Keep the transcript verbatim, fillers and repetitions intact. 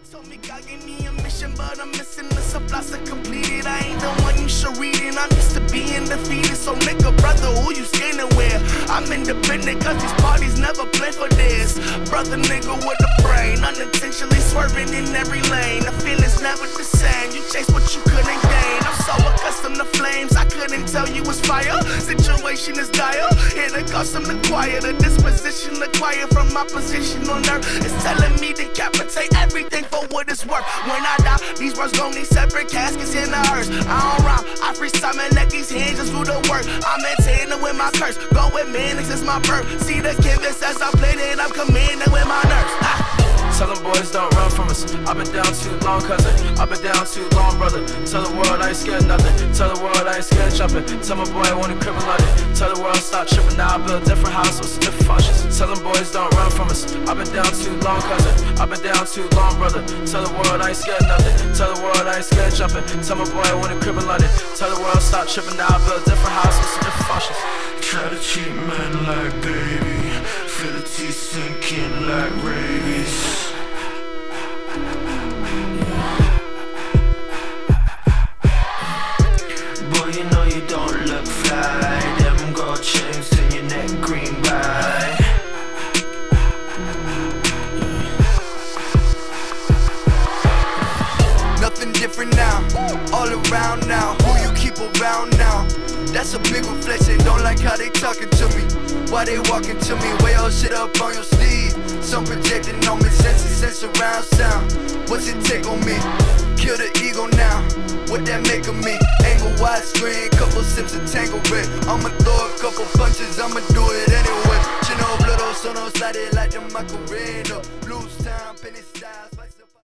Told me God gave me a mission, but I'm missing the supplies to complete it. I ain't the one you should read it. I'm used to being defeated. So nigga, brother, who you scamming with? I'm independent cause these parties never play for this. Brother nigga with a brain, unintentionally swerving in every lane. The feeling's never the same. You chase what you couldn't gain. I'm so accustomed to flames, I couldn't tell you it's fire. Situation is dire, here to custom the choir. The disposition acquired from my position on earth is telling me to decapitate everything for what it's worth. When I die, these words gon' need separate caskets in the hearse. I don't rhyme, I freestyle and let these hands just do the work. I'm maintaining with my curse, go with man since my birth. See the canvas as I played it, I'm commanding with my nerves. Ah. Tell them boys don't run from us. I've been down too long, cousin. I've been down too long, brother. Tell the world I ain't scared nothing. Tell the world I ain't scared jumping. Tell my boy I want to crib in London. Tell the world stop tripping. Now I build different houses, different functions. Tell them boys don't run from us. I've been down too long, cousin. I've been down too long, brother. Tell the world I ain't scared nothing. Tell the world I ain't scared jumping. Tell my boy I want to crib in London. Tell the world stop tripping. Now I build different houses, different functions. Try to treat men like baby. Feel the teeth sinking like rabies. Boy, you know you don't look fly. Them gold chains in your neck, green by. Nothing different now, all around now. Who you keep around now? That's a big reflection, don't like how they talking to me. Why they walking to me, way all shit up on your sleeve. Some projecting on me, sense and sense around sound. What's it take on me? Kill the ego now, what that make of me? Angle widescreen, couple sips of tangle red. I'ma throw a couple punches, I'ma do it anyway. Chino, blood, sono, slide it like the Macarena. Blues time, penny styles.